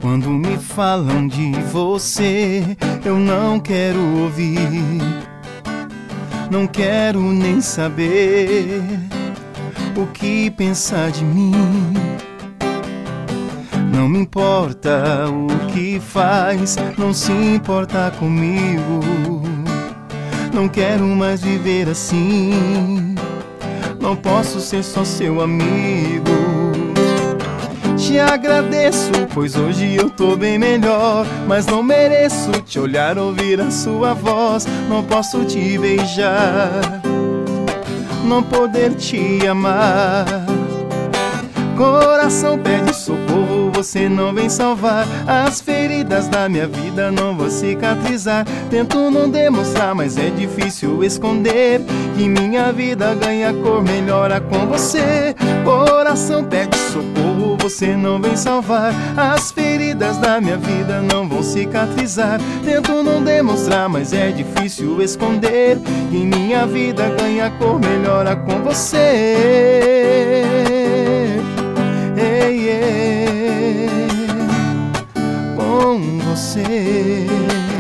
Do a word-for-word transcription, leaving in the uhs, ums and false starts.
Quando me falam de você, eu não quero ouvir, não quero nem saber o que pensar de mim. Não me importa o que faz, não se importa comigo. Não quero mais viver assim, não posso ser só seu amigo. Te agradeço, pois hoje eu tô bem melhor, mas não mereço te olhar, ouvir a sua voz. Não posso te beijar, não poder te amar. Coração pede socorro, você não vem salvar. As feridas da minha vida não vão cicatrizar. Tento não demonstrar, mas é difícil esconder que minha vida ganha cor, melhora com você. Coração pede socorro, você não vem salvar. As feridas da minha vida não vão cicatrizar. Tento não demonstrar, mas é difícil esconder que minha vida ganha cor, melhora com você. Hey, yeah, com você.